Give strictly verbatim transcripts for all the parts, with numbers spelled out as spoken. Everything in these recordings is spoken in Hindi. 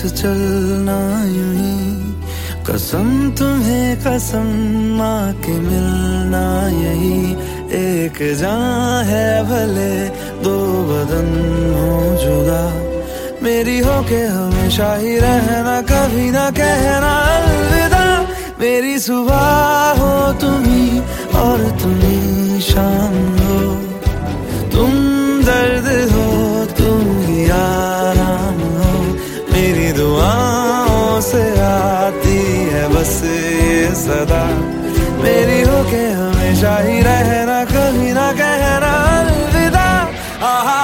चलना यूं ही, कसम तुम्हें कसम माँ के मिलना यही। एक जान है भले दो बदन हो जुदा, मेरी हो के हमेशा ही रहना, कभी ना कहना अलविदा। मेरी सुबह हो तुम्ही और तुम्ही शाम हो, तुम दर्द हो तुम ही आराम हो। मेरी दुआओं से आती है बस ये सदा, मेरी हो के हमेशा ही रहना, कभी ना कहना अलविदा। आहा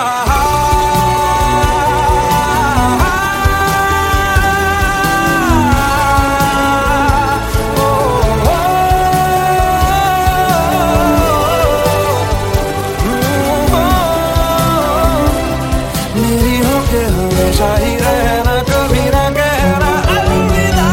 हमेशा ही रहना, कभी ना कहना अलविदा।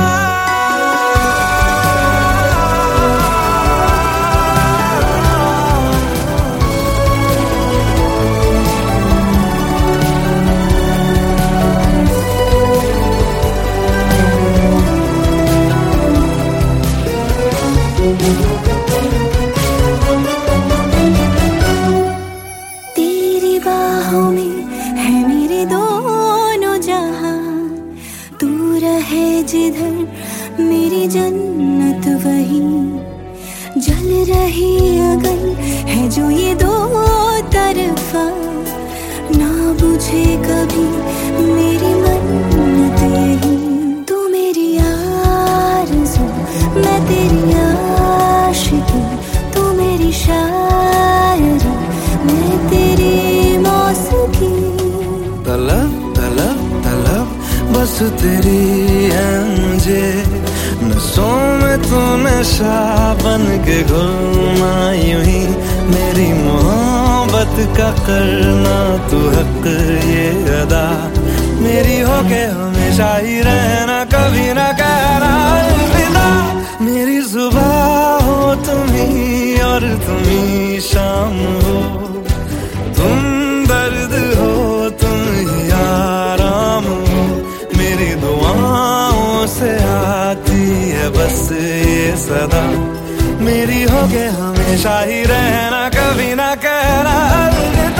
तेरी बाहों में है मेरे दोनों जहां, तू रहे जिधर मेरी जन्नत वही। जल रही अगन है जो ये दो तरफा, ना बुझे कभी मेरी मन्नत यही। तू मेरी आरज़ू मैं तेरी आशिकी, तू मेरी शायरी मैं तेरी मौसीकी। तलब तलब तलब बस तेरी है मुझे, नसों में तू नशा बन के घुलना यूं ही। मेरी मोहब्बत का करना तू हक ये अदा, मेरी हो के हमेशा ही रहना, कभी ना कहना अलविदा। मेरी सुबह हो तुम्ही और तुम्ही शाम हो, तुम दर्द हो तुम ही आराम हो। मेरी दुआओं से आती है बस ये सदा, मेरी हो के हमेशा ही रहना, कभी ना कहना अलविदा।